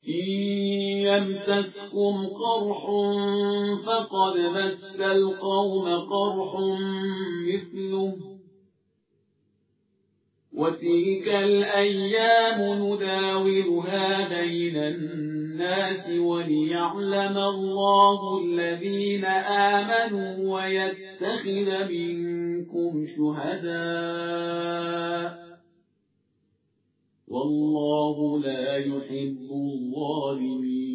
إن يمسسكم قرح فقد مس القوم قرح مثله وتلك الأيام نداولها بين الناس وليعلم الله الذين آمنوا ويتخذ منكم شهداء والله لا يحب الظالمين.